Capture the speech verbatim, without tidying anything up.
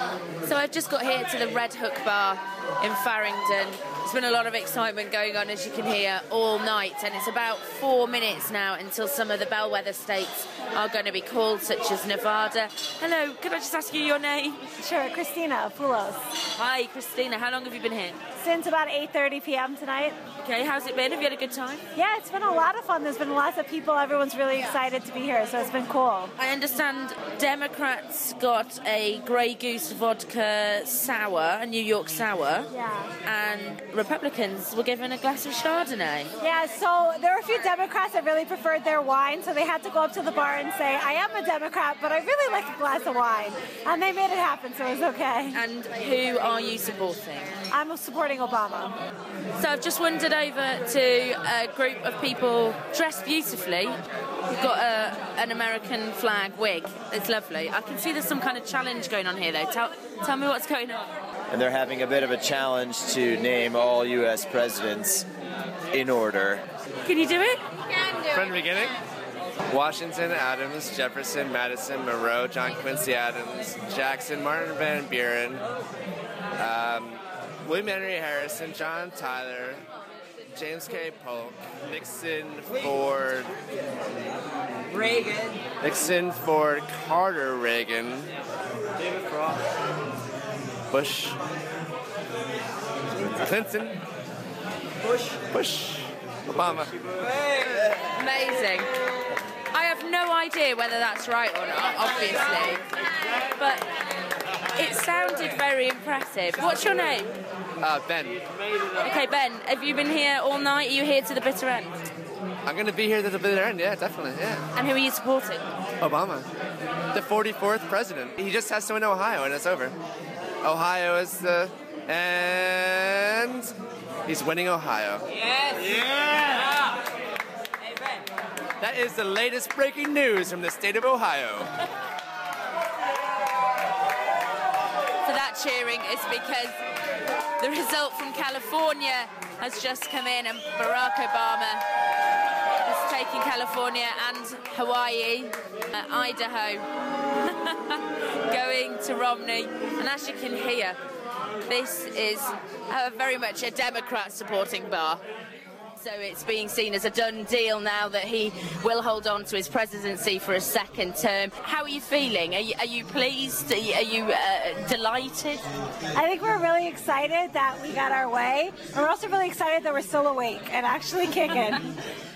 So I've just got here to the Red Hook Bar in Farringdon. There's been a lot of excitement going on, as you can hear, all night, and it's about four minutes now until some of the bellwether states are going to be called, such as Nevada. Hello, could I just ask you your name? Sure, Christina Poulos. Hi, Christina. How long have you been here? Since about eight thirty p m tonight. Okay, how's it been? Have you had a good time? Yeah, it's been a lot of fun. There's been lots of people. Everyone's really excited to be here, so it's been cool. I understand Democrats got a Grey Goose vodka sour, a New York sour. Yeah. And Republicans were given a glass of Chardonnay. Yeah, so there were a few Democrats that really preferred their wine, so they had to go up to the bar and say, I am a Democrat, but I really like a glass of wine. And they made it happen, so it was okay. And who are you supporting? I'm supporting Obama. So I've just wandered over to a group of people dressed beautifully. We've got a, an American flag wig. It's lovely. I can see there's some kind of challenge going on here, though. Tell, tell me what's going on. And they're having a bit of a challenge to name all U S presidents in order. Can you do it? Can do From the beginning? Washington, Adams, Jefferson, Madison, Monroe, John Quincy Adams, Jackson, Martin Van Buren, um, William Henry Harrison, John Tyler, James K. Polk, Nixon, Ford, Reagan, Nixon, Ford, Carter, Reagan, David Frost, Bush, Clinton, Bush, Bush, Obama. Amazing. I have no idea whether that's right or not, obviously, but it sounded very impressive. What's your name? Uh, Ben. Okay, Ben, have you been here all night? Are you here to the bitter end? I'm going to be here to the bitter end, yeah, definitely, yeah. And who are you supporting? Obama. The forty-fourth president. He just has to win Ohio and it's over. Ohio is the... and... he's winning Ohio. Yes! Yeah! Hey, Ben. That is the latest breaking news from the state of Ohio. So that cheering is because the result from California has just come in and Barack Obama has taken California and Hawaii, uh, Idaho, going to Romney. And as you can hear, this is uh, very much a Democrat supporting bar. So it's being seen as a done deal now that he will hold on to his presidency for a second term. How are you feeling? Are you, are you pleased? Are you, are you uh, delighted? I think we're really excited that we got our way. And we're also really excited that we're still awake and actually kicking.